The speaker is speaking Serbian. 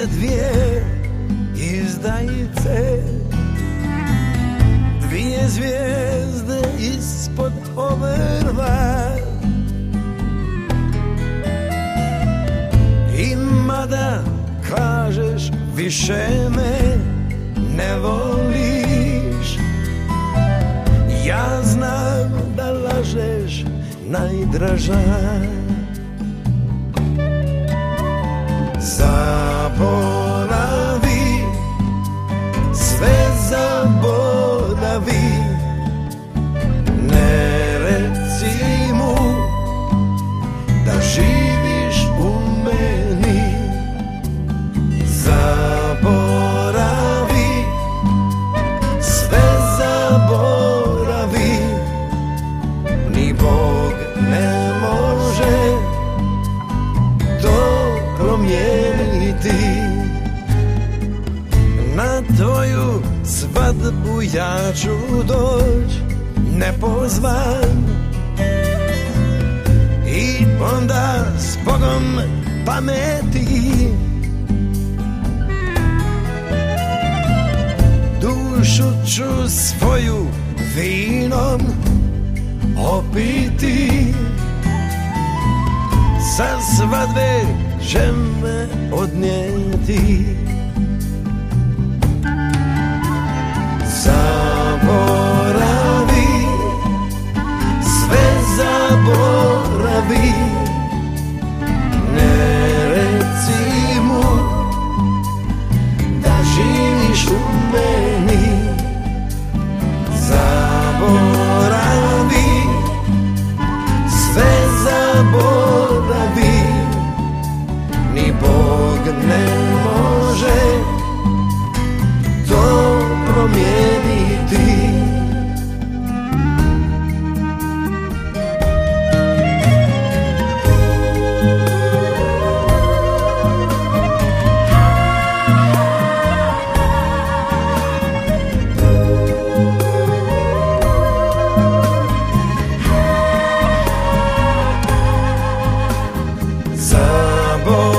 dvije izdajice, dvije zvijezde ispod obrva. I mada kažeš više me ne voliš, ja znam da lažeš najdraža. Zaboravi, sve zaboravi, ne reci mu da živiš u meni. Zaboravi, sve zaboravi, ni Bog ne može to promijeniti. Na tvoju svadbu ja ću doć nepozvan i onda s Bogom pameti dušu ću svoju vinom opiti. Sa svadbe će me odnijeti. Zaboravi, sve zaboravi, ne reci mu da živiš u meni. Zaboravi, sve zaboravi, ni Bog ne može to promijeniti. Zaboravi,